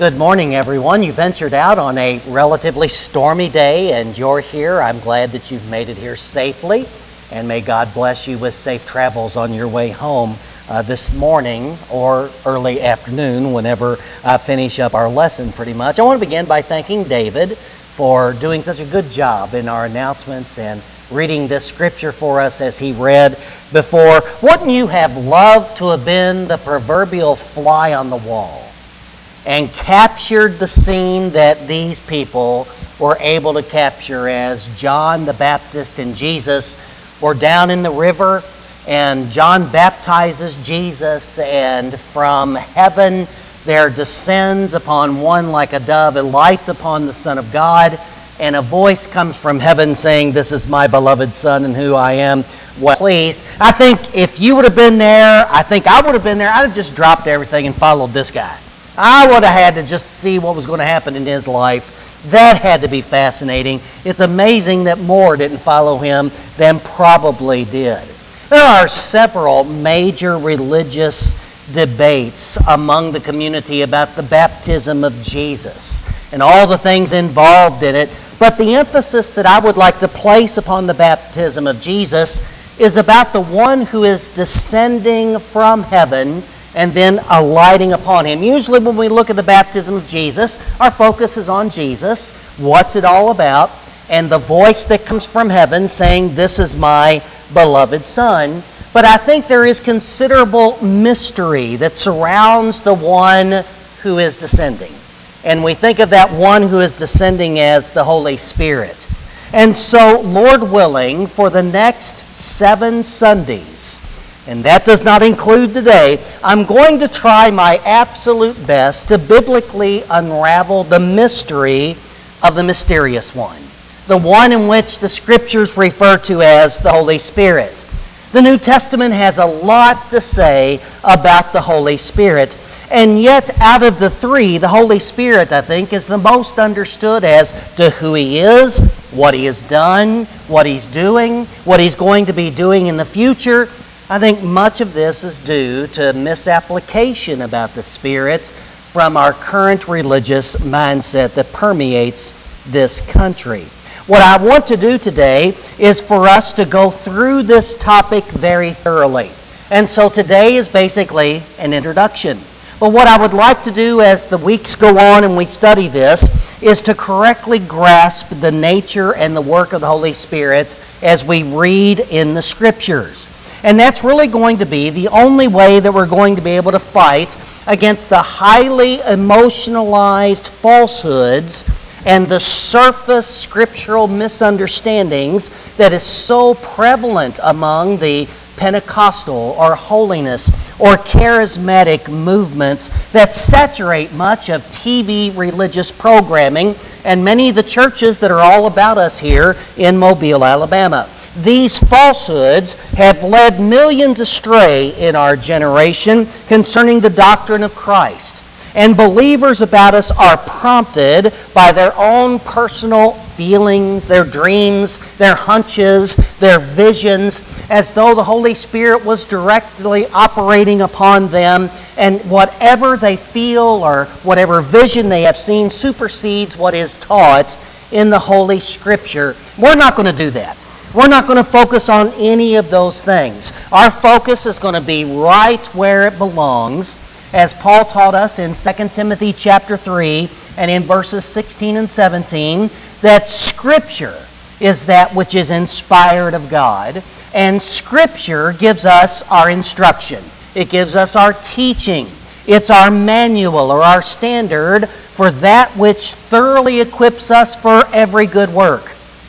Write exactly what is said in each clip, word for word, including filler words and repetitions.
Good morning, everyone. You ventured out on a relatively stormy day, and you're here. I'm glad that you've made it here safely, and may God bless you with safe travels on your way home uh, this morning or early afternoon, whenever I finish up our lesson pretty much. I want to begin by thanking David for doing such a good job in our announcements and reading this scripture for us as he read before. Wouldn't you have loved to have been the proverbial fly on the wall and captured the scene that these people were able to capture as John the Baptist and Jesus were down in the river, and John baptizes Jesus, and from heaven there descends upon one like a dove and lights upon the Son of God, and a voice comes from heaven saying, "This is my beloved Son in whom I am well pleased." I think if you would have been there, I think I would have been there, I'd have just dropped everything and followed this guy. I would have had to just see what was going to happen in his life. That had to be fascinating. It's amazing that more didn't follow him than probably did. There are several major religious debates among the community about the baptism of Jesus and all the things involved in it. But the emphasis that I would like to place upon the baptism of Jesus is about the one who is descending from heaven and then alighting upon him. Usually when we look at the baptism of Jesus, our focus is on Jesus, what's it all about, and the voice that comes from heaven saying, "This is my beloved Son." But I think there is considerable mystery that surrounds the one who is descending. And we think of that one who is descending as the Holy Spirit. And so, Lord willing, for the next seven Sundays, and that does not include today, I'm going to try my absolute best to biblically unravel the mystery of the mysterious one, the one in which the Scriptures refer to as the Holy Spirit. The New Testament has a lot to say about the Holy Spirit, and yet out of the three, the Holy Spirit, I think, is the most understood as to who He is, what He has done, what He's doing, what He's going to be doing in the future. I think much of this is due to misapplication about the Spirit from our current religious mindset that permeates this country. What I want to do today is for us to go through this topic very thoroughly. And so today is basically an introduction. But what I would like to do as the weeks go on and we study this is to correctly grasp the nature and the work of the Holy Spirit as we read in the Scriptures. And that's really going to be the only way that we're going to be able to fight against the highly emotionalized falsehoods and the surface scriptural misunderstandings that is so prevalent among the Pentecostal or holiness or charismatic movements that saturate much of T V religious programming and many of the churches that are all about us here in Mobile, Alabama. These falsehoods have led millions astray in our generation concerning the doctrine of Christ. And believers about us are prompted by their own personal feelings, their dreams, their hunches, their visions, as though the Holy Spirit was directly operating upon them, and whatever they feel or whatever vision they have seen supersedes what is taught in the Holy Scripture. We're not going to do that. We're not going to focus on any of those things. Our focus is going to be right where it belongs, as Paul taught us in Second Timothy chapter three and in verses sixteen and seventeen, that Scripture is that which is inspired of God, and Scripture gives us our instruction. It gives us our teaching. It's our manual or our standard for that which thoroughly equips us for every good work.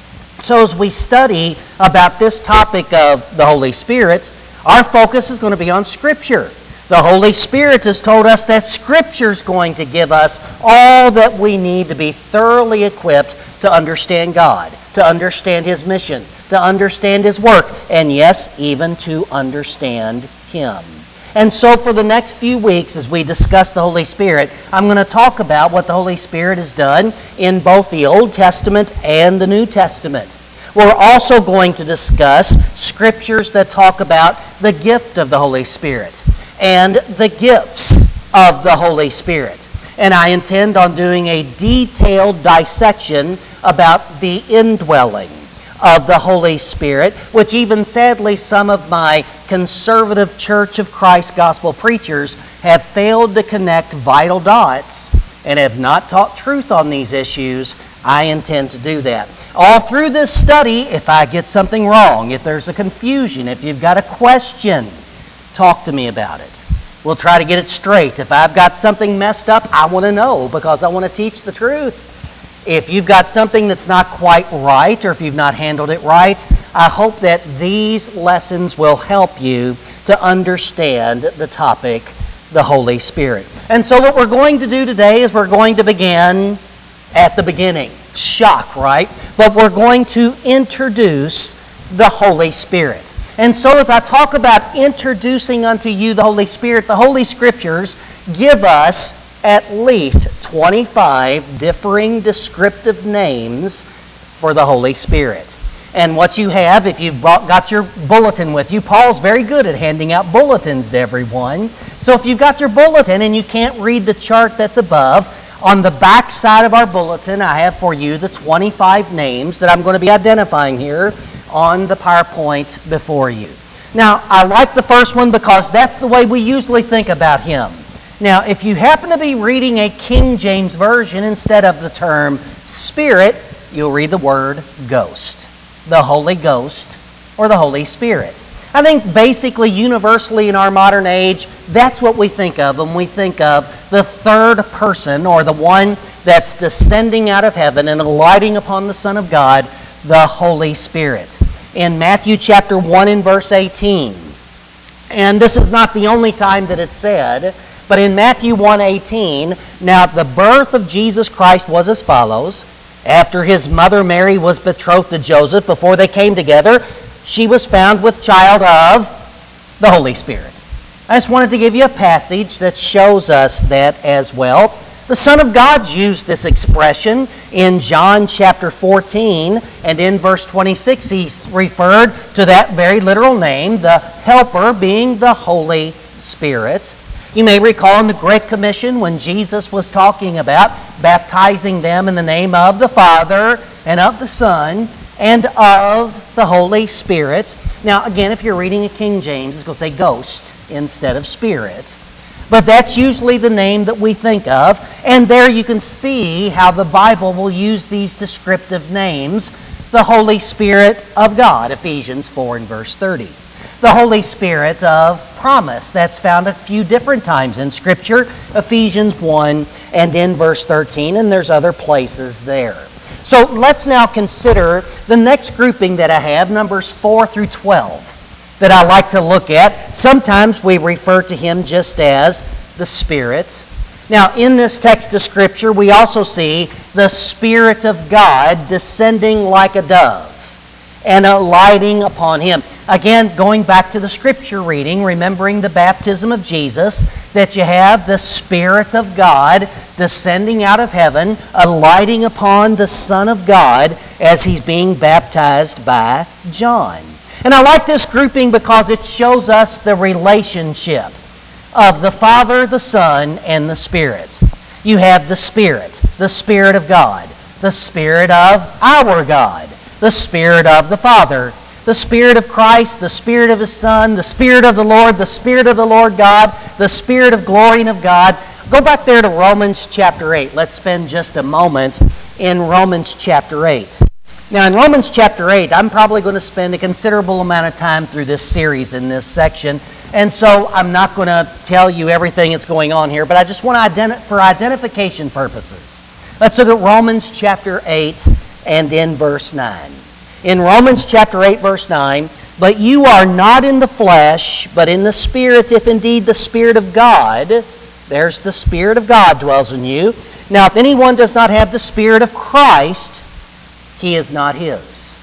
So as we study about this topic of the Holy Spirit, our focus is going to be on Scripture. The Holy Spirit has told us that Scripture is going to give us all that we need to be thoroughly equipped to understand God, to understand His mission, to understand His work, and yes, even to understand Him. And so for the next few weeks, as we discuss the Holy Spirit, I'm going to talk about what the Holy Spirit has done in both the Old Testament and the New Testament. We're also going to discuss scriptures that talk about the gift of the Holy Spirit and the gifts of the Holy Spirit. And I intend on doing a detailed dissection about the indwelling of the Holy Spirit, which even sadly some of my conservative Church of Christ gospel preachers have failed to connect vital dots and have not taught truth on these issues. I intend to do that. All through this study, if I get something wrong, if there's a confusion, if you've got a question, talk to me about it. We'll try to get it straight. If I've got something messed up, I want to know because I want to teach the truth. If you've got something that's not quite right or if you've not handled it right, I hope that these lessons will help you to understand the topic, the Holy Spirit. And so what we're going to do today is we're going to begin at the beginning. Shock, right? But we're going to introduce the Holy Spirit. And so as I talk about introducing unto you the Holy Spirit, the Holy Scriptures give us at least twenty-five differing descriptive names for the Holy Spirit. And what you have, if you've brought, got your bulletin with you, Paul's very good at handing out bulletins to everyone. So if you've got your bulletin and you can't read the chart that's above, on the back side of our bulletin, I have for you the twenty-five names that I'm going to be identifying here on the PowerPoint before you. Now, I like the first one because that's the way we usually think about him. Now, if you happen to be reading a King James Version instead of the term Spirit, you'll read the word ghost. The Holy Ghost or the Holy Spirit. I think basically universally in our modern age, that's what we think of when we think of the third person or the one that's descending out of heaven and alighting upon the Son of God, the Holy Spirit. In Matthew chapter one and verse eighteen, and this is not the only time that it's said, but in Matthew one eighteen, now the birth of Jesus Christ was as follows. After his mother Mary was betrothed to Joseph, before they came together, she was found with child of the Holy Spirit. I just wanted to give you a passage that shows us that as well. The Son of God used this expression in John chapter fourteen, and in verse twenty-six he referred to that very literal name, the Helper being the Holy Spirit. You may recall in the Great Commission when Jesus was talking about baptizing them in the name of the Father and of the Son and of the Holy Spirit. Now, again, if you're reading a King James, it's going to say ghost instead of spirit. But that's usually the name that we think of. And there you can see how the Bible will use these descriptive names. The Holy Spirit of God, Ephesians four and verse thirty. The Holy Spirit of promise, that's found a few different times in Scripture, Ephesians one and in verse thirteen, and there's other places there. So let's now consider the next grouping that I have, numbers four through twelve, that I like to look at. Sometimes we refer to him just as the Spirit. Now, in this text of Scripture, we also see the Spirit of God descending like a dove and alighting upon him. Again, going back to the Scripture reading, remembering the baptism of Jesus, that you have the Spirit of God descending out of heaven, alighting upon the Son of God as he's being baptized by John. And I like this grouping because it shows us the relationship of the Father, the Son, and the Spirit. You have the Spirit, the Spirit of God, the Spirit of our God, the Spirit of the Father, the Spirit of Christ, the Spirit of His Son, the Spirit of the Lord, the Spirit of the Lord God, the Spirit of glory and of God. Go back there to Romans chapter eight. Let's spend just a moment in Romans chapter eight. Now, in Romans chapter eight, I'm probably going to spend a considerable amount of time through this series in this section, and so I'm not going to tell you everything that's going on here, but I just want to identify for identification purposes. Let's look at Romans chapter eight and in verse nine. In Romans chapter eight, verse nine, but you are not in the flesh, but in the Spirit, if indeed the Spirit of God, there's the Spirit of God dwells in you. Now, if anyone does not have the Spirit of Christ, he is not his.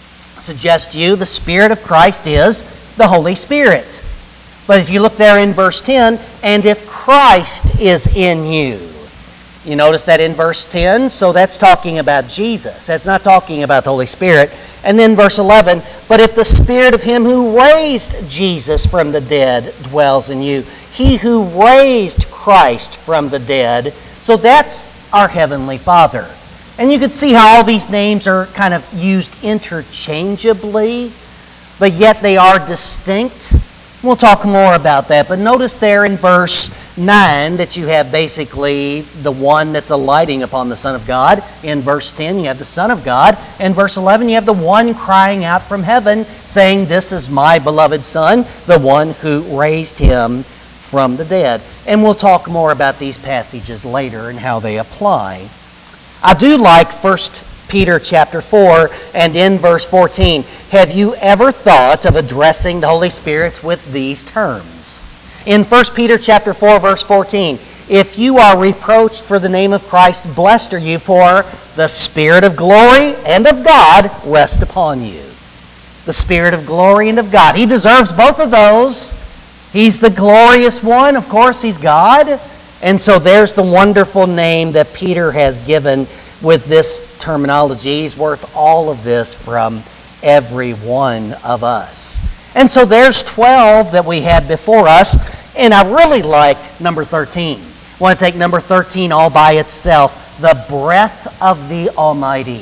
I suggest to you the Spirit of Christ is the Holy Spirit. But if you look there in verse ten, and if Christ is in you, you notice that in verse ten, so that's talking about Jesus. That's not talking about the Holy Spirit. And then verse eleven, but if the Spirit of him who raised Jesus from the dead dwells in you, he who raised Christ from the dead So that's our Heavenly Father. And you can see how all these names are kind of used interchangeably, but yet they are distinct. We'll talk more about that. But notice there in verse nine that you have basically the one that's alighting upon the Son of God. In verse ten, you have the Son of God. In verse eleven, you have the one crying out from heaven, saying, "This is my beloved Son, the one who raised him from the dead." And we'll talk more about these passages later and how they apply. I do like First Peter chapter four and in verse fourteen. Have you ever thought of addressing the Holy Spirit with these terms? In First Peter chapter four, verse fourteen, if you are reproached for the name of Christ, blessed are you, for the Spirit of glory and of God rest upon you. The Spirit of glory and of God. He deserves both of those. He's the glorious one. Of course, He's God. And so there's the wonderful name that Peter has given with this terminology. He's worth all of this from every one of us. And so there's twelve that we have before us, and I really like number thirteen. I want to take number thirteen all by itself, the breath of the Almighty.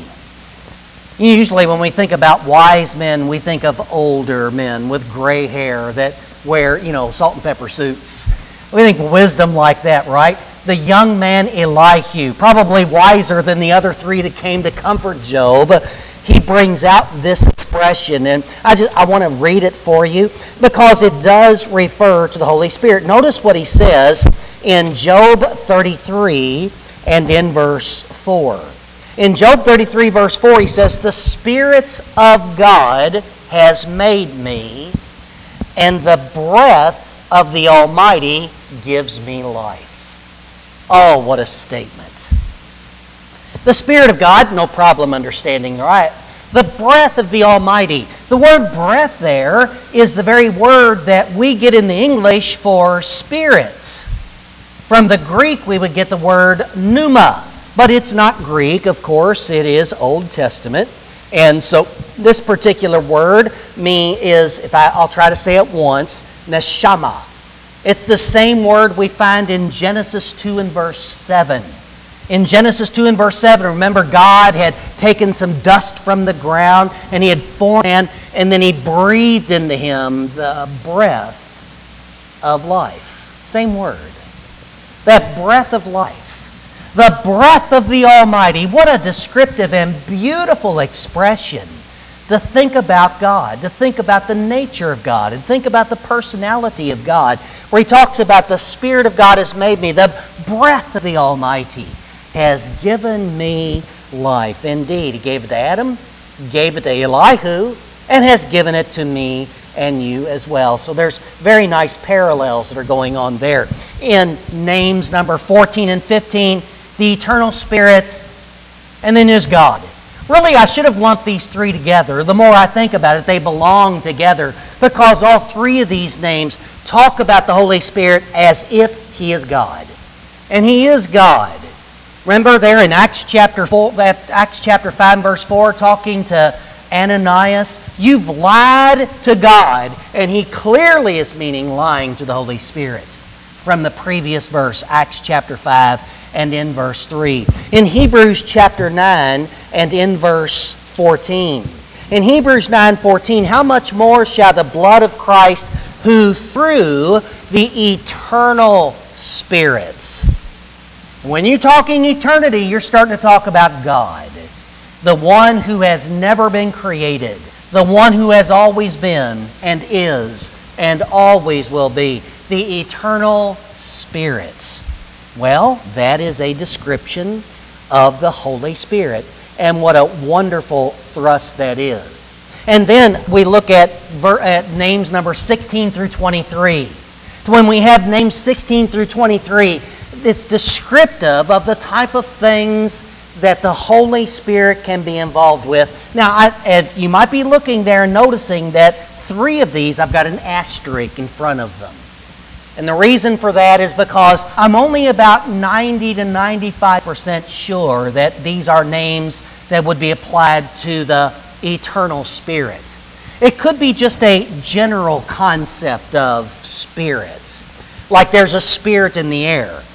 Usually when we think about wise men, we think of older men with gray hair that wear, you know, salt and pepper suits. We think wisdom like that, right? The young man Elihu, probably wiser than the other three that came to comfort Job, he brings out this expression, and I just I want to read it for you because it does refer to the Holy Spirit. Notice what he says in Job thirty-three and in verse four. In Job thirty-three, verse four, he says, "The Spirit of God has made me, and the breath of the Almighty gives me life." Oh, what a statement. The Spirit of God, no problem understanding, right? The breath of the Almighty. The word breath there is the very word that we get in the English for spirit. From the Greek, we would get the word pneuma. But it's not Greek, of course. It is Old Testament. And so this particular word me is, if I, I'll try to say it once, neshama. It's the same word we find in Genesis two and verse seven. In Genesis two and verse seven, remember God had taken some dust from the ground and He had formed man, and then He breathed into him the breath of life. Same word. That breath of life. The breath of the Almighty. What a descriptive and beautiful expression to think about God, to think about the nature of God, and think about the personality of God, where He talks about the Spirit of God has made me, the breath of the Almighty has given me life. Indeed, He gave it to Adam, gave it to Elihu, and has given it to me and you as well. So there's very nice parallels that are going on there. In names number fourteen and fifteen, the Eternal Spirit, and then there's God. Really, I should have lumped these three together. The more I think about it, they belong together because all three of these names talk about the Holy Spirit as if He is God. And He is God. Remember there in Acts chapter four, Acts chapter five, verse four, talking to Ananias, you've lied to God, and he clearly is meaning lying to the Holy Spirit from the previous verse, Acts chapter five and in verse three. In Hebrews chapter nine and in verse fourteen. In Hebrews nine fourteen, how much more shall the blood of Christ, who through the eternal Spirit. When you're talking eternity, you're starting to talk about God. The one who has never been created. The one who has always been and is and always will be. The eternal Spirit. Well, that is a description of the Holy Spirit. And what a wonderful thrust that is. And then we look at, ver- at names number sixteen through twenty-three. When we have names sixteen through twenty-three, it's descriptive of the type of things that the Holy Spirit can be involved with. Now, I, if you might be looking there and noticing that three of these, I've got an asterisk in front of them. And the reason for that is because I'm only about ninety to ninety-five percent sure that these are names that would be applied to the eternal Spirit. It could be just a general concept of spirits. Like there's a spirit in the air.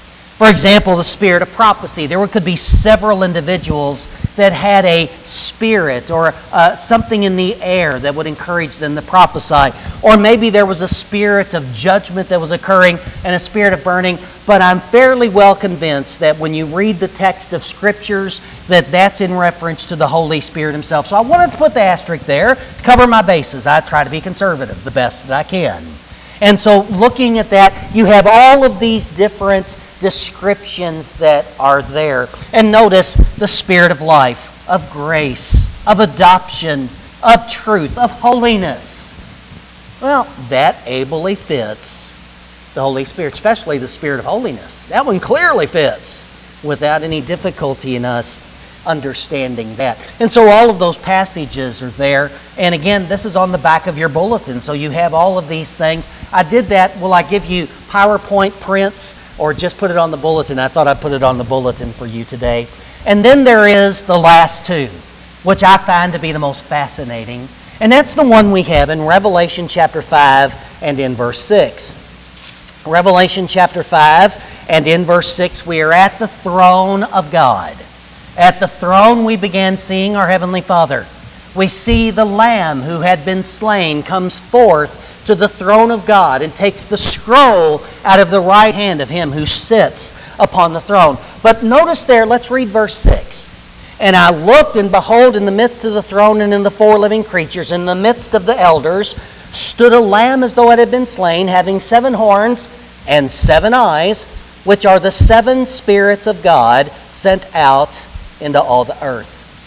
For example, the spirit of prophecy. There could be several individuals that had a spirit or uh, something in the air that would encourage them to prophesy. Or maybe there was a spirit of judgment that was occurring and a spirit of burning. But I'm fairly well convinced that when you read the text of Scriptures, that that's in reference to the Holy Spirit Himself. So I wanted to put the asterisk there to cover my bases. I try to be conservative the best that I can. And so looking at that, you have all of these different descriptions that are there. And notice the spirit of life, of grace, of adoption, of truth, of holiness. Well, that ably fits the Holy Spirit, especially the spirit of holiness. That one clearly fits without any difficulty in us understanding that. And so all of those passages are there. And again, this is on the back of your bulletin. So you have all of these things. I did that. Will I give you PowerPoint prints or just put it on the bulletin? I thought I'd put it on the bulletin for you today. And then there is the last two, which I find to be the most fascinating. And that's the one we have in Revelation chapter five and in verse six. Revelation chapter five and in verse six, we are at the throne of God. At the throne we began seeing our Heavenly Father. We see the Lamb who had been slain comes forth to the throne of God and takes the scroll out of the right hand of Him who sits upon the throne. But notice there, let's read verse six. And I looked, and behold, in the midst of the throne and in the four living creatures, in the midst of the elders, stood a Lamb as though it had been slain, having seven horns and seven eyes, which are the seven spirits of God sent out into all the earth.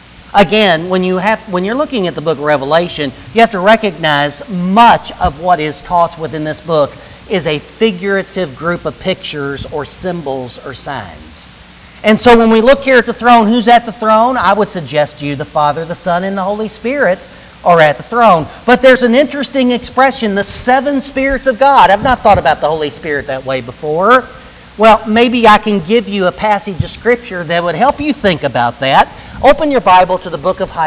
Again, when you have when you're looking at the book of Revelation, you have to recognize much of what is taught within this book is a figurative group of pictures or symbols or signs. And so when we look here at the throne, who's at the throne? I would suggest to you the Father, the Son, and the Holy Spirit are at the throne. But there's an interesting expression, the seven spirits of God. I've not thought about the Holy Spirit that way before. Well, maybe I can give you a passage of Scripture that would help you think about that. Open your Bible to the book of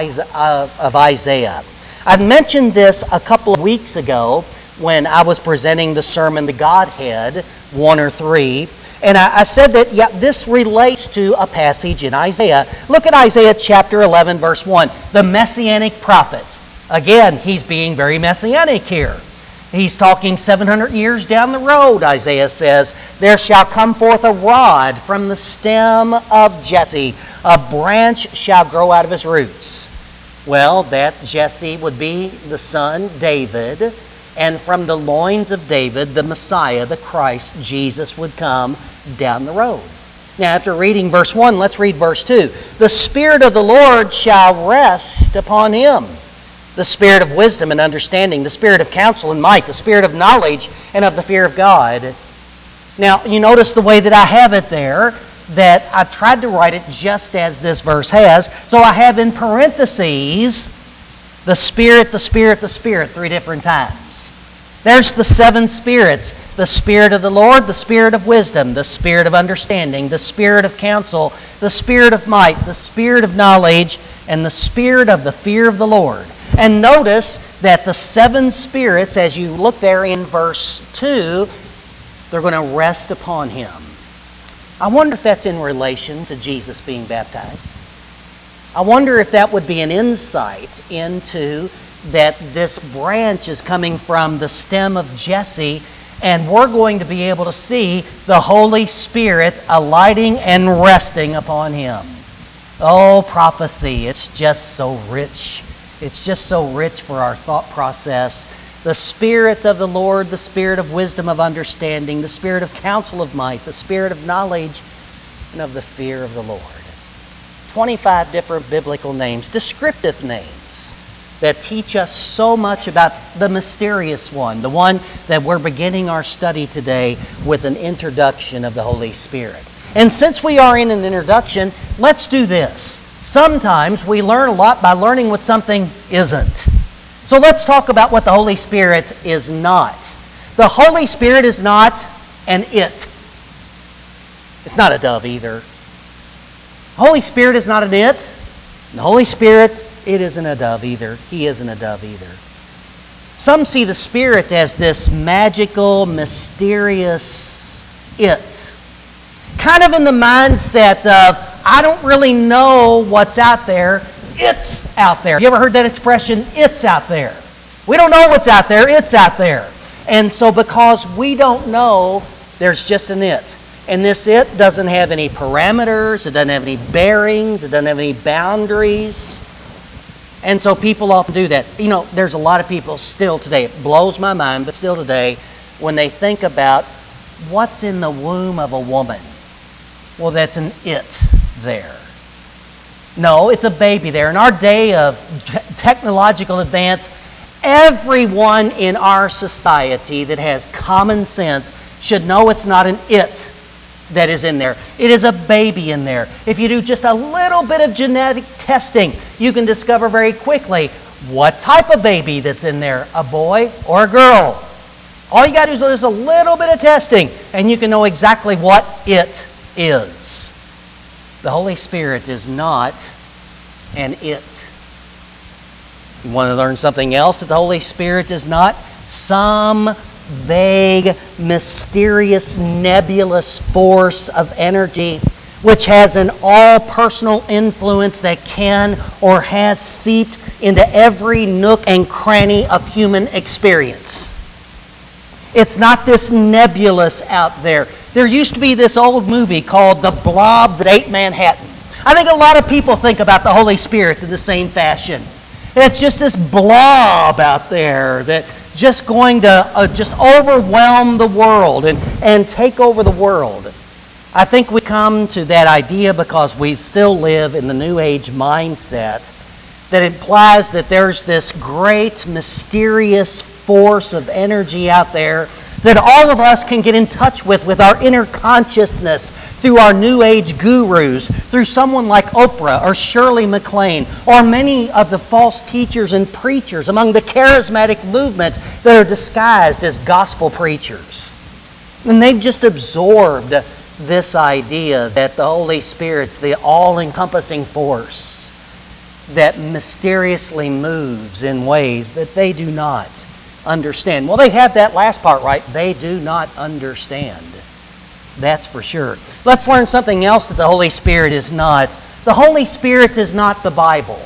Isaiah. I mentioned this a couple of weeks ago when I was presenting the sermon, The Godhead, one or three. And I, I said that, yeah, this relates to a passage in Isaiah. Look at Isaiah chapter eleven, verse one. The Messianic prophet. Again, he's being very messianic here. He's talking seven hundred years down the road, Isaiah says, there shall come forth a rod from the stem of Jesse. A branch shall grow out of his roots. Well, that Jesse would be the son, David. And from the loins of David, the Messiah, the Christ, Jesus, would come down the road. Now, after reading verse one, let's read verse two. The Spirit of the Lord shall rest upon him. The Spirit of wisdom and understanding, the Spirit of counsel and might, the Spirit of knowledge and of the fear of God. Now, you notice the way that I have it there, that I've tried to write it just as this verse has. So I have in parentheses, the Spirit, the Spirit, the Spirit, three different times. There's the seven spirits. The Spirit of the Lord, the Spirit of wisdom, the Spirit of understanding, the Spirit of counsel, the Spirit of might, the Spirit of knowledge, and the Spirit of the fear of the Lord. And notice that the seven spirits, as you look there in verse two, they're going to rest upon him. I wonder if that's in relation to Jesus being baptized. I wonder if that would be an insight into that this branch is coming from the stem of Jesse, and we're going to be able to see the Holy Spirit alighting and resting upon him. Oh, prophecy, it's just so rich. It's just so rich for our thought process. The Spirit of the Lord, the Spirit of wisdom, of understanding, the Spirit of counsel, of might, the Spirit of knowledge, and of the fear of the Lord. twenty-five different biblical names, descriptive names, that teach us so much about the mysterious one, the one that we're beginning our study today with an introduction of the Holy Spirit. And since we are in an introduction, let's do this. Sometimes we learn a lot by learning what something isn't. So let's talk about what the Holy Spirit is not. The Holy Spirit is not an it. It's not a dove either. The Holy Spirit is not an it. The Holy Spirit, it isn't a dove either. He isn't a dove either. Some see the Spirit as this magical, mysterious it. Kind kind of in the mindset of, I don't really know what's out there. It's out there. You ever heard that expression? It's out there. We don't know what's out there. It's out there. And so because we don't know, there's just an it. And this it doesn't have any parameters. It doesn't have any bearings. It doesn't have any boundaries. And so people often do that. You know, there's a lot of people still today, it blows my mind, but still today, when they think about what's in the womb of a woman, well, that's an it there. No, it's a baby there. In our day of technological advance, everyone in our society that has common sense should know it's not an it that is in there. It is a baby in there. If you do just a little bit of genetic testing, you can discover very quickly what type of baby that's in there, a boy or a girl. All you got to do is do just a little bit of testing, and you can know exactly what it is. The Holy Spirit is not an it. You want to learn something else that the Holy Spirit is not? Some vague, mysterious, nebulous force of energy which has an all-personal influence that can or has seeped into every nook and cranny of human experience. It's not this nebulous out there. There used to be this old movie called The Blob That Ate Manhattan. I think a lot of people think about the Holy Spirit in the same fashion. It's just this blob out there that just going to uh, just overwhelm the world and, and take over the world. I think we come to that idea because we still live in the New Age mindset that implies that there's this great, mysterious force of energy out there that all of us can get in touch with, with our inner consciousness, through our New Age gurus, through someone like Oprah or Shirley MacLaine, or many of the false teachers and preachers among the charismatic movement that are disguised as gospel preachers. And they've just absorbed this idea that the Holy Spirit's the all-encompassing force that mysteriously moves in ways that they do not understand. Well, they have that last part right. They do not understand. That's for sure. Let's learn something else that the Holy Spirit is not. The Holy Spirit is not the Bible.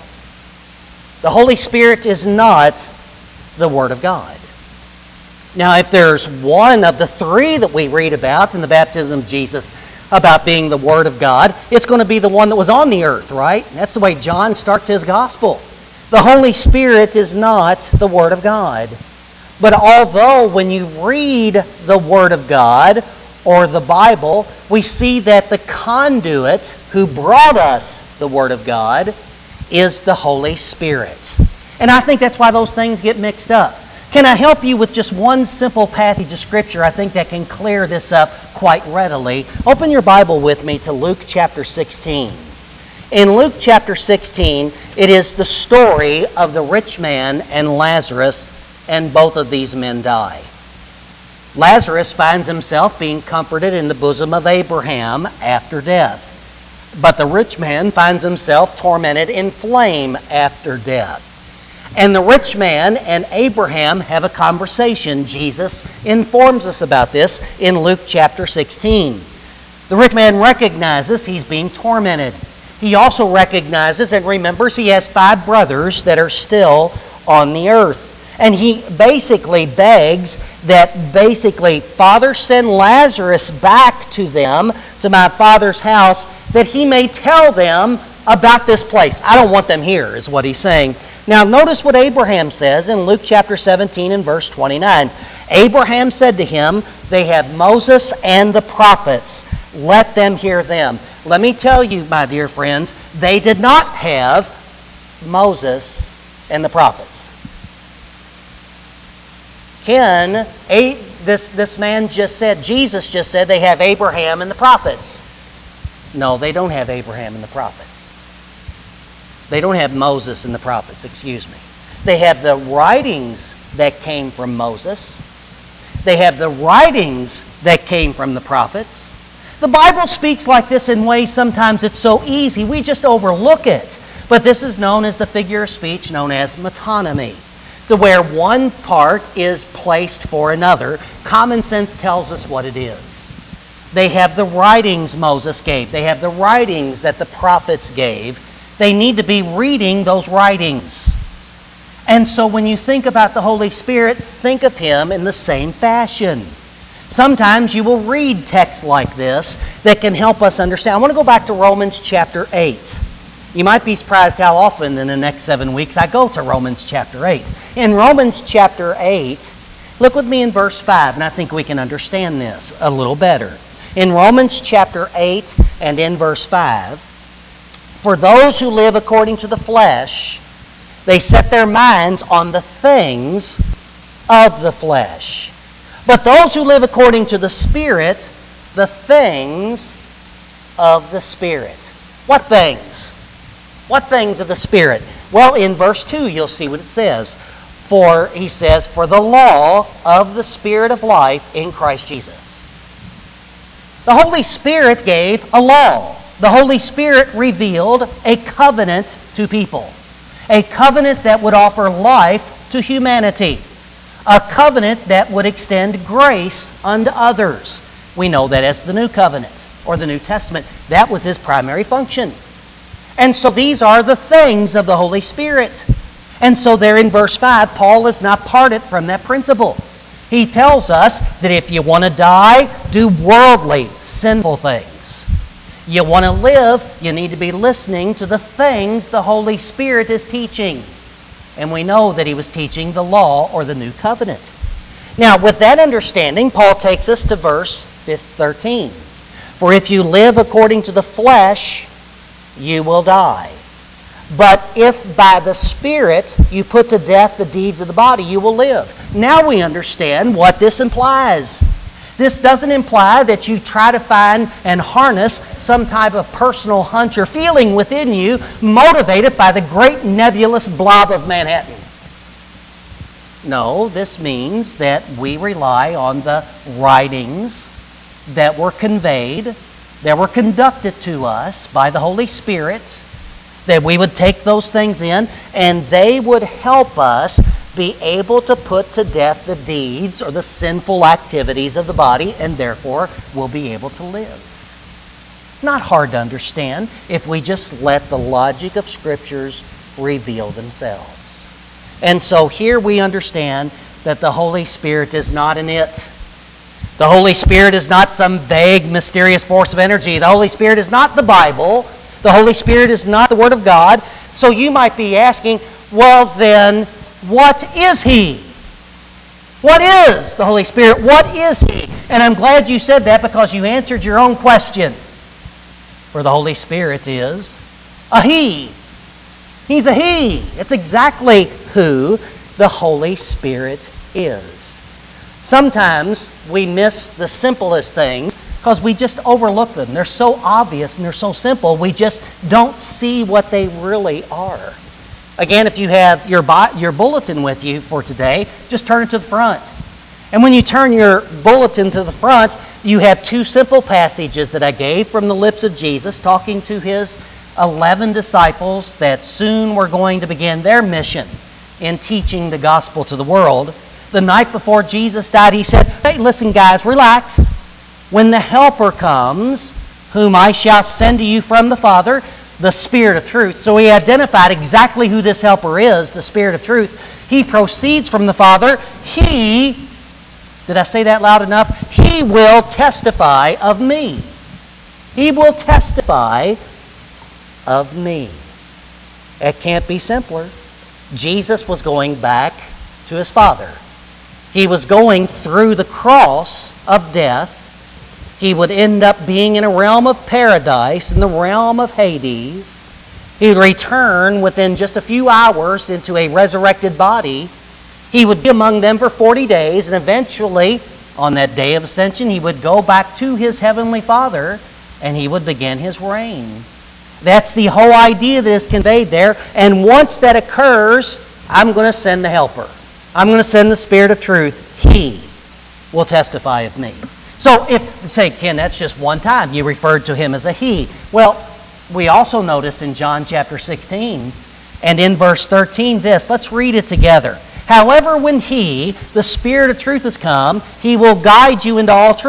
The Holy Spirit is not the Word of God. Now, if there's one of the three that we read about in the baptism of Jesus about being the Word of God, it's going to be the one that was on the earth, right? That's the way John starts his gospel. The Holy Spirit is not the Word of God. But although when you read the Word of God or the Bible, we see that the conduit who brought us the Word of God is the Holy Spirit. And I think that's why those things get mixed up. Can I help you with just one simple passage of Scripture? I think that can clear this up quite readily. Open your Bible with me to Luke chapter sixteen. In Luke chapter sixteen, it is the story of the rich man and Lazarus, and both of these men die. Lazarus finds himself being comforted in the bosom of Abraham after death. But the rich man finds himself tormented in flame after death. And the rich man and Abraham have a conversation. Jesus informs us about this in Luke chapter sixteen. The rich man recognizes he's being tormented. He also recognizes and remembers he has five brothers that are still on the earth. And he basically begs that basically, Father, send Lazarus back to them, to my Father's house, that he may tell them about this place. I don't want them here, is what he's saying. Now, notice what Abraham says in Luke chapter seventeen and verse twenty-nine. Abraham said to him, they have Moses and the prophets. Let them hear them. Let me tell you, my dear friends, they did not have Moses and the prophets. Ken, a, this, this man just said, Jesus just said they have Abraham and the prophets. No, they don't have Abraham and the prophets. They don't have Moses and the prophets, excuse me. They have the writings that came from Moses. They have the writings that came from the prophets. The Bible speaks like this in ways sometimes it's so easy, we just overlook it. But this is known as the figure of speech known as metonymy, to where one part is placed for another. Common sense tells us what it is. They have the writings Moses gave. They have the writings that the prophets gave. They need to be reading those writings. And so when you think about the Holy Spirit, think of Him in the same fashion. Sometimes you will read texts like this that can help us understand. I want to go back to Romans chapter eight. You might be surprised how often in the next seven weeks I go to Romans chapter eight. In Romans chapter eight, look with me in verse five, and I think we can understand this a little better. In Romans chapter eight and in verse five, for those who live according to the flesh, they set their minds on the things of the flesh. But those who live according to the Spirit, the things of the Spirit. What things? What things of the Spirit? Well, in verse two, you'll see what it says. For, he says, for the law of the Spirit of life in Christ Jesus. The Holy Spirit gave a law. The Holy Spirit revealed a covenant to people. A covenant that would offer life to humanity. A covenant that would extend grace unto others. We know that as the New Covenant or the New Testament. That was His primary function. And so these are the things of the Holy Spirit. And so there in verse five, Paul has not parted from that principle. He tells us that if you want to die, do worldly, sinful things. You want to live, you need to be listening to the things the Holy Spirit is teaching. And we know that he was teaching the law or the new covenant. Now, with that understanding, Paul takes us to verse thirteen. For if you live according to the flesh, you will die. But if by the Spirit you put to death the deeds of the body, you will live. Now we understand what this implies. This doesn't imply that you try to find and harness some type of personal hunch or feeling within you motivated by the great nebulous blob of Manhattan. No, this means that we rely on the writings that were conveyed, that were conducted to us by the Holy Spirit, that we would take those things in, and they would help us be able to put to death the deeds or the sinful activities of the body, and therefore we'll be able to live. Not hard to understand if we just let the logic of Scriptures reveal themselves. And so here we understand that the Holy Spirit is not an it. The Holy Spirit is not some vague, mysterious force of energy. The Holy Spirit is not the Bible. The Holy Spirit is not the Word of God. So you might be asking, well then, what is He? What is the Holy Spirit? What is He? And I'm glad you said that because you answered your own question. For the Holy Spirit is a He. He's a He. It's exactly who the Holy Spirit is. Sometimes we miss the simplest things because we just overlook them. They're so obvious and they're so simple, we just don't see what they really are. Again, if you have your your bulletin with you for today, just turn it to the front. And when you turn your bulletin to the front, you have two simple passages that I gave from the lips of Jesus talking to His eleven disciples that soon were going to begin their mission in teaching the gospel to the world. The night before Jesus died, He said, hey, listen guys, relax. When the Helper comes, whom I shall send to you from the Father, the Spirit of truth. So He identified exactly who this Helper is, the Spirit of truth. He proceeds from the Father. He, did I say that loud enough? He will testify of me. He will testify of me. It can't be simpler. Jesus was going back to His Father. He was going through the cross of death. He would end up being in a realm of paradise, in the realm of Hades. He would return within just a few hours into a resurrected body. He would be among them for forty days, and eventually, on that day of ascension, He would go back to His heavenly Father, and He would begin His reign. That's the whole idea that is conveyed there. And once that occurs, I'm going to send the Helper. I'm going to send the Spirit of truth. He will testify of me. So if, say, Ken, that's just one time. You referred to Him as a He. Well, we also notice in John chapter sixteen and in verse thirteen this. Let's read it together. However, when He, the Spirit of truth, has come, He will guide you into all truth.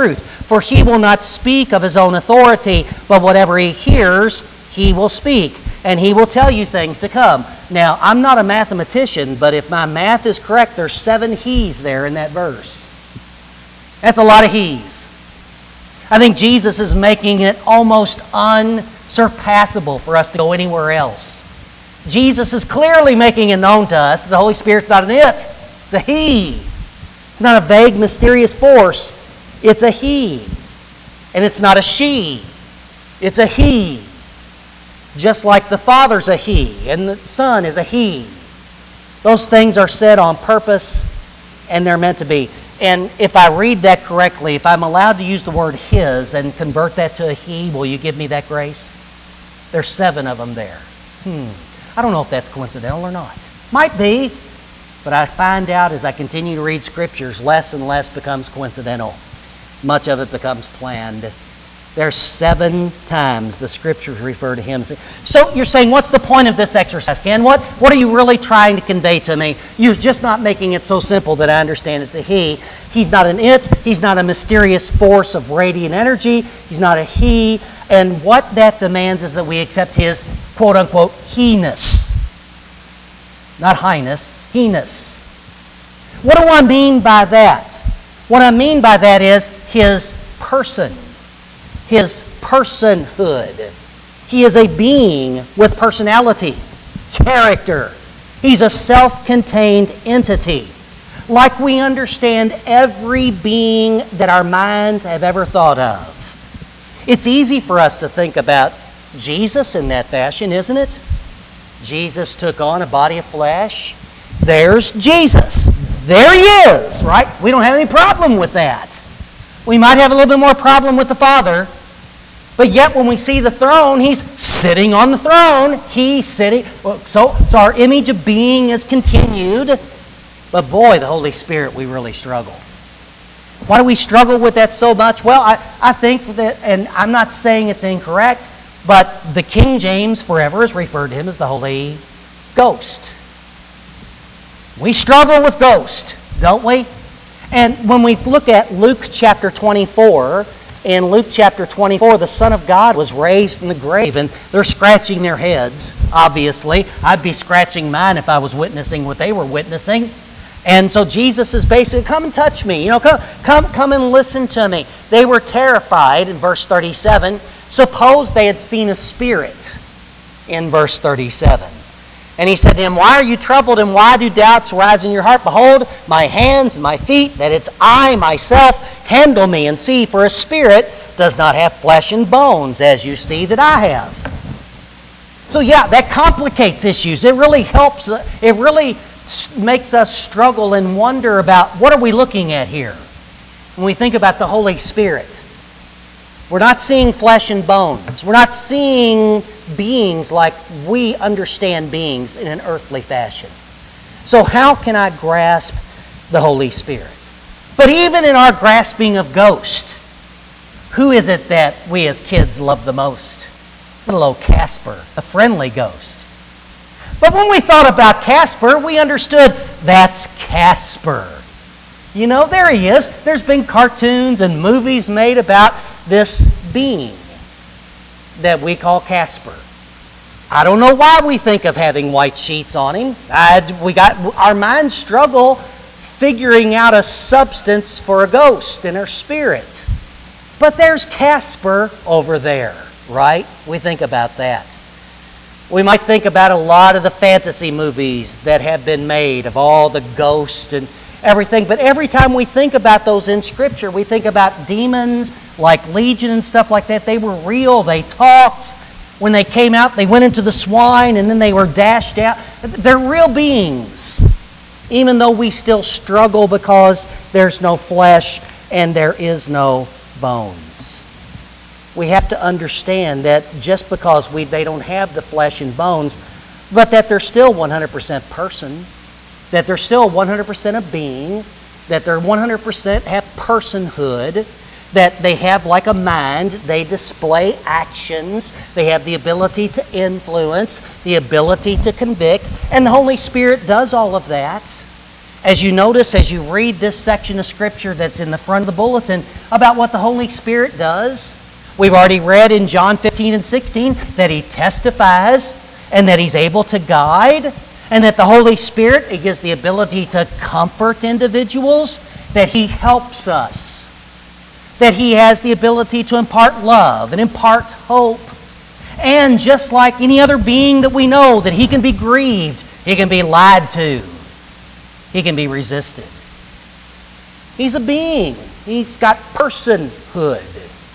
For he will not speak of his own authority, but whatever he hears, he will speak. And he will tell you things to come. Now, I'm not a mathematician, but if my math is correct, there's seven he's there in that verse. That's a lot of he's. I think Jesus is making it almost unsurpassable for us to go anywhere else. Jesus is clearly making it known to us that the Holy Spirit's not an it. It's a he. It's not a vague, mysterious force. It's a he. And it's not a she. It's a he. Just like the Father's a he and the Son is a he. Those things are said on purpose and they're meant to be. And if I read that correctly, if I'm allowed to use the word his and convert that to a he, will you give me that grace? There's seven of them there. Hmm. I don't know if that's coincidental or not. Might be. But I find out as I continue to read Scriptures, less and less becomes coincidental. Much of it becomes planned. There's seven times the Scriptures refer to him. So you're saying, what's the point of this exercise, Ken? What, what are you really trying to convey to me? You're just not making it so simple that I understand it's a he. He's not an it. He's not a mysterious force of radiant energy. He's not a he. And what that demands is that we accept his quote-unquote he-ness. Not highness, he-ness. What do I mean by that? What I mean by that is his person. His personhood. He is a being with personality, character. He's a self-contained entity. Like we understand every being that our minds have ever thought of. It's easy for us to think about Jesus in that fashion, isn't it? Jesus took on a body of flesh. There's Jesus. There he is, right? We don't have any problem with that. We might have a little bit more problem with the Father, but yet when we see the throne, he's sitting on the throne. He's sitting. So, so our image of being is continued. But boy, the Holy Spirit, we really struggle. Why do we struggle with that so much? Well, I, I think that, and I'm not saying it's incorrect, but the King James forever has referred to him as the Holy Ghost. We struggle with ghost, don't we? And when we look at Luke chapter twenty-four, in Luke chapter twenty-four, the Son of God was raised from the grave, and they're scratching their heads, obviously. I'd be scratching mine if I was witnessing what they were witnessing. And so Jesus is basically, come and touch me. You know, come, come, come and listen to me. They were terrified in verse thirty-seven. Suppose they had seen a spirit in verse thirty-seven. And he said to him, why are you troubled and why do doubts rise in your heart? Behold, my hands and my feet, that it's I myself. Handle me and see, for a spirit does not have flesh and bones, as you see that I have. So yeah, that complicates issues. It really helps. It really makes us struggle and wonder about what are we looking at here when we think about the Holy Spirit. We're not seeing flesh and bones. We're not seeing beings like we understand beings in an earthly fashion. So how can I grasp the Holy Spirit? But even in our grasping of ghost, who is it that we as kids love the most? Little old Casper, a friendly ghost. But when we thought about Casper, we understood that's Casper. You know, there he is. There's been cartoons and movies made about this being that we call Casper. I don't know why we think of having white sheets on him. I, we got our minds struggle figuring out a substance for a ghost in our spirit. But there's Casper over there, right? We think about that. We might think about a lot of the fantasy movies that have been made of all the ghosts and everything. But every time we think about those in Scripture, we think about demons like Legion and stuff like that. They were real. They talked. When they came out, they went into the swine and then they were dashed out. They're real beings, even though we still struggle because there's no flesh and there is no bones. We have to understand that just because we they don't have the flesh and bones, but that they're still one hundred percent person, that they're still one hundred percent a being, that they're one hundred percent have personhood, that they have like a mind, they display actions, they have the ability to influence, the ability to convict, and the Holy Spirit does all of that. as you notice, as you read this section of Scripture that's in the front of the bulletin about what the Holy Spirit does. We've already read in John fifteen and sixteen that He testifies and that He's able to guide, and that the Holy Spirit, it gives the ability to comfort individuals, that He helps us, that He has the ability to impart love and impart hope. And just like any other being that we know, that He can be grieved, He can be lied to, He can be resisted. He's a being. He's got personhood.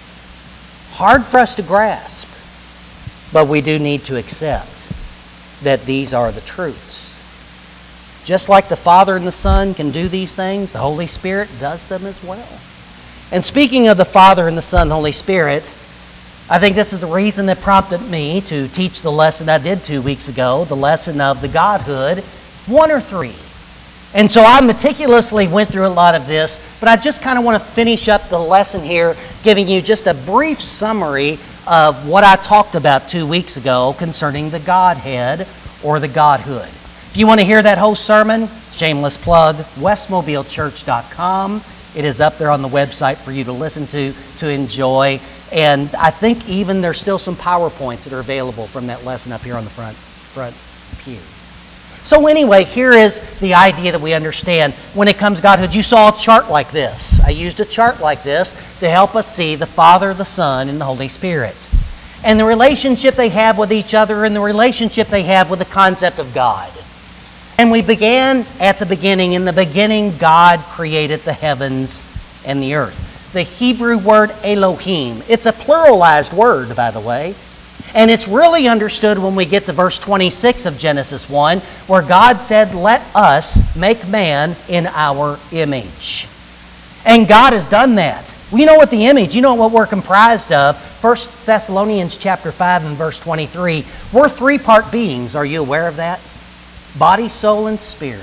Hard for us to grasp, but we do need to accept that these are the truths. Just like the Father and the Son can do these things, the Holy Spirit does them as well. And speaking of the Father and the Son and the Holy Spirit, I think this is the reason that prompted me to teach the lesson I did two weeks ago, the lesson of the Godhood, one or three. And so I meticulously went through a lot of this, but I just kind of want to finish up the lesson here, giving you just a brief summary of what I talked about two weeks ago concerning the Godhead or the Godhood. If you want to hear that whole sermon, shameless plug, west mobile church dot com. It is up there on the website for you to listen to, to enjoy. And I think even there's still some PowerPoints that are available from that lesson up here on the front, front pew. So anyway, here is the idea that we understand when it comes to Godhood. You saw a chart like this. I used a chart like this to help us see the Father, the Son, and the Holy Spirit. And the relationship they have with each other and the relationship they have with the concept of God. And we began at the beginning. In the beginning, God created the heavens and the earth. The Hebrew word Elohim. It's a pluralized word, by the way. And it's really understood when we get to verse twenty-six of Genesis one, where God said, "Let us make man in our image." And God has done that. We know what the image, you know what we're comprised of. First Thessalonians chapter five and verse twenty-three. We're three-part beings. Are you aware of that? Body, soul, and spirit.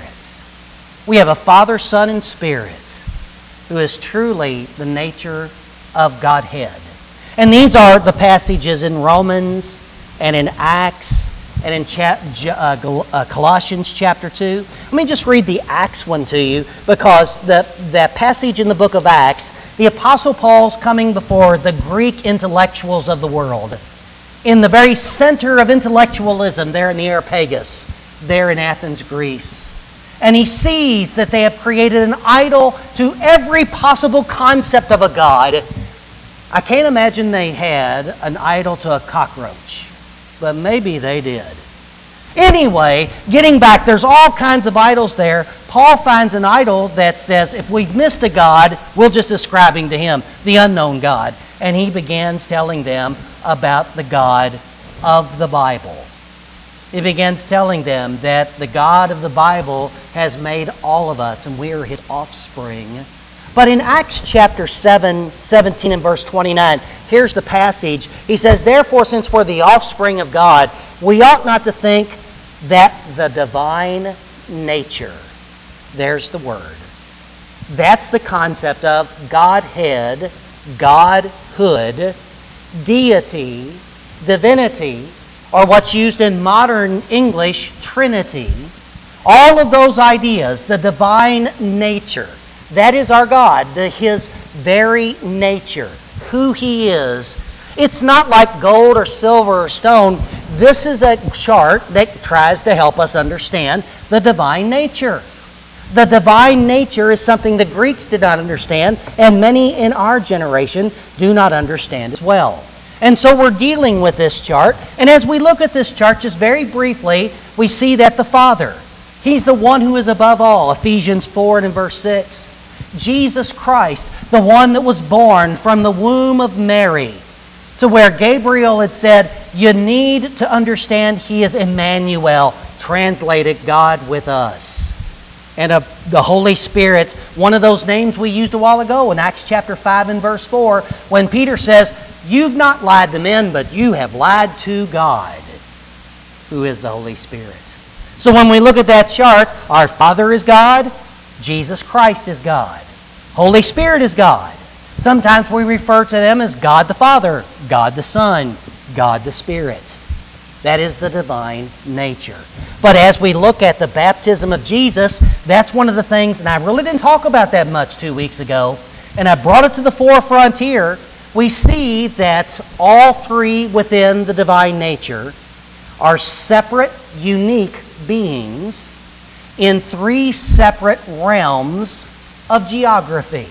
We have a Father, Son, and Spirit who is truly the nature of Godhead. And these are the passages in Romans and in Acts and in chap- uh, uh, Colossians chapter two. Let me just read the Acts one to you, because the, that passage in the book of Acts, the Apostle Paul's coming before the Greek intellectuals of the world. In the very center of intellectualism there in the Areopagus, there in Athens, Greece. And he sees that they have created an idol to every possible concept of a god. I can't imagine they had an idol to a cockroach, but maybe they did. Anyway, getting back, there's all kinds of idols there. Paul finds an idol that says, if we've missed a god, we'll just ascribe him to him, the unknown God. And he begins telling them about the God of the Bible. He begins telling them that the God of the Bible has made all of us, and we are His offspring. But in Acts chapter seven, seventeen and verse twenty-nine, here's the passage. He says, "Therefore, since we're the offspring of God, we ought not to think that the divine nature," there's the word, that's the concept of Godhead, Godhood, deity, divinity, or what's used in modern English, Trinity. All of those ideas, the divine nature, that is our God, the, His very nature, who He is. It's not like gold or silver or stone. This is a chart that tries to help us understand the divine nature. The divine nature is something the Greeks did not understand, and many in our generation do not understand as well. And so we're dealing with this chart, and as we look at this chart, just very briefly, we see that the Father, He's the one who is above all, Ephesians four and in verse six. Jesus Christ, the one that was born from the womb of Mary, to where Gabriel had said, you need to understand He is Emmanuel, translated God with us. And uh, the Holy Spirit, one of those names we used a while ago in Acts chapter five and verse four, when Peter says, "You've not lied to men, but you have lied to God," who is the Holy Spirit. So when we look at that chart, our Father is God, Jesus Christ is God, Holy Spirit is God. Sometimes we refer to them as God the Father, God the Son, God the Spirit. That is the divine nature. But as we look at the baptism of Jesus, that's one of the things, and I really didn't talk about that much two weeks ago, and I brought it to the forefront here. We see that all three within the divine nature are separate, unique beings in three separate realms of geography.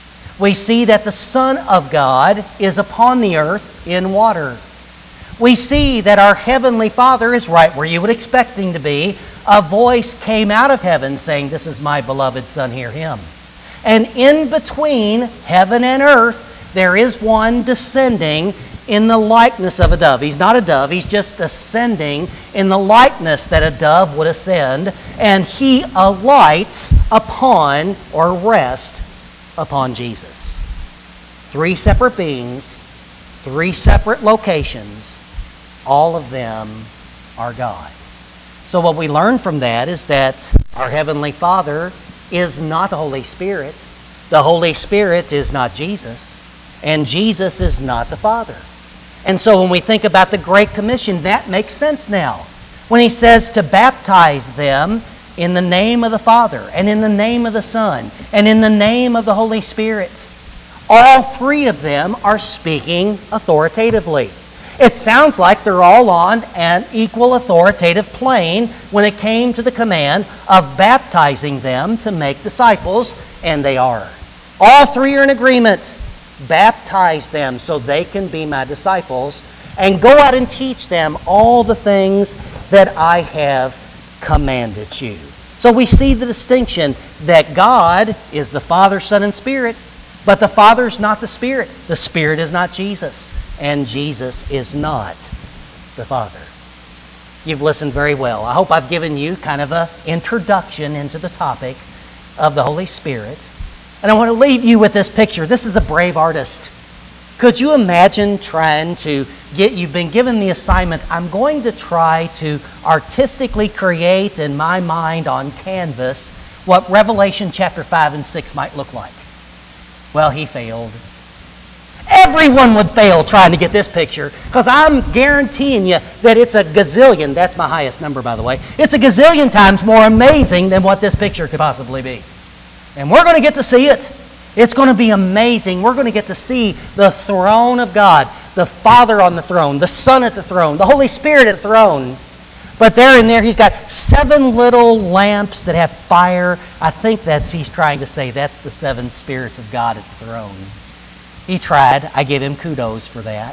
We see that the Son of God is upon the earth in water. We see that our Heavenly Father is right where you would expect Him to be. A voice came out of heaven saying, "This is my beloved Son, hear Him." And in between heaven and earth, there is one descending in the likeness of a dove. He's not a dove, he's just ascending in the likeness that a dove would ascend, and he alights upon or rests upon Jesus. Three separate beings, three separate locations, all of them are God. So what we learn from that is that our Heavenly Father is not the Holy Spirit. The Holy Spirit is not Jesus. And Jesus is not the Father. And so when we think about the Great Commission, that makes sense now. When He says to baptize them in the name of the Father, and in the name of the Son, and in the name of the Holy Spirit. All three of them are speaking authoritatively. It sounds like they're all on an equal authoritative plane when it came to the command of baptizing them to make disciples, and they are. All three are in agreement. Baptize them so they can be my disciples, and go out and teach them all the things that I have commanded you. So we see the distinction that God is the Father, Son, and Spirit, but the Father is not the Spirit. The Spirit is not Jesus, and Jesus is not the Father. You've listened very well. I hope I've given you kind of an introduction into the topic of the Holy Spirit. And I want to leave you with this picture. This is a brave artist. Could you imagine trying to get, you've been given the assignment, I'm going to try to artistically create in my mind on canvas what Revelation chapter five and six might look like. Well, he failed. Everyone would fail trying to get this picture, because I'm guaranteeing you that it's a gazillion, that's my highest number by the way, it's a gazillion times more amazing than what this picture could possibly be. And we're going to get to see it. It's going to be amazing. We're going to get to see the throne of God, the Father on the throne, the Son at the throne, the Holy Spirit at the throne. But there in there, He's got seven little lamps that have fire. I think that's, He's trying to say, that's the seven spirits of God at the throne. He tried. I give Him kudos for that.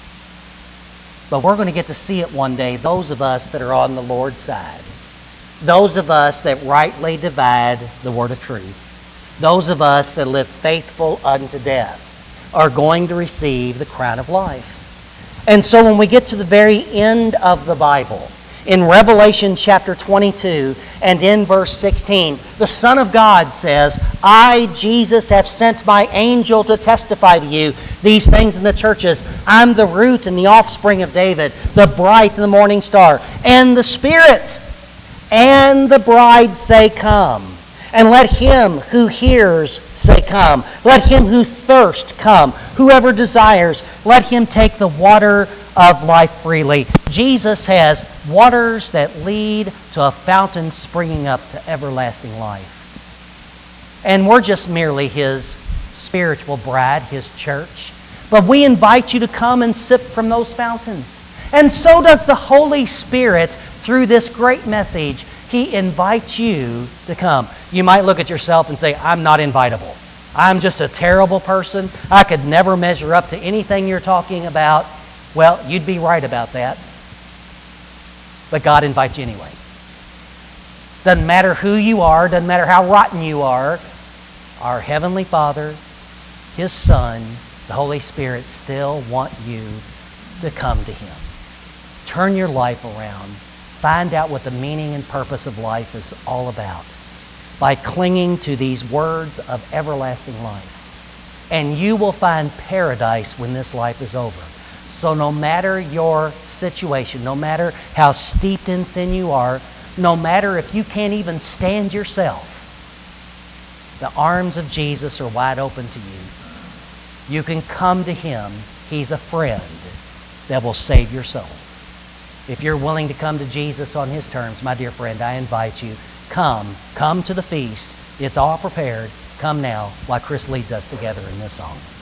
But we're going to get to see it one day, those of us that are on the Lord's side. Those of us that rightly divide the word of truth. Those of us that live faithful unto death are going to receive the crown of life. And so when we get to the very end of the Bible, in Revelation chapter twenty-two and in verse sixteen, the Son of God says, I, Jesus, have sent my angel to testify to you these things in the churches. I'm the root and the offspring of David, the bright and the morning star, and the Spirit. And the bride say, come. And let him who hears say, come. Let him who thirsts come. Whoever desires, let him take the water of life freely. Jesus has waters that lead to a fountain springing up to everlasting life. And we're just merely His spiritual bride, His church. But we invite you to come and sip from those fountains. And so does the Holy Spirit through this great message. He invites you to come. You might look at yourself and say, I'm not invitable. I'm just a terrible person. I could never measure up to anything you're talking about. Well, you'd be right about that. But God invites you anyway. Doesn't matter who you are, doesn't matter how rotten you are, our Heavenly Father, His Son, the Holy Spirit still want you to come to Him. Turn your life around. Find out what the meaning and purpose of life is all about by clinging to these words of everlasting life. And you will find paradise when this life is over. So no matter your situation, no matter how steeped in sin you are, no matter if you can't even stand yourself, the arms of Jesus are wide open to you. You can come to Him. He's a friend that will save your soul. If you're willing to come to Jesus on His terms, my dear friend, I invite you, come. Come to the feast. It's all prepared. Come now, while Chris leads us together in this song.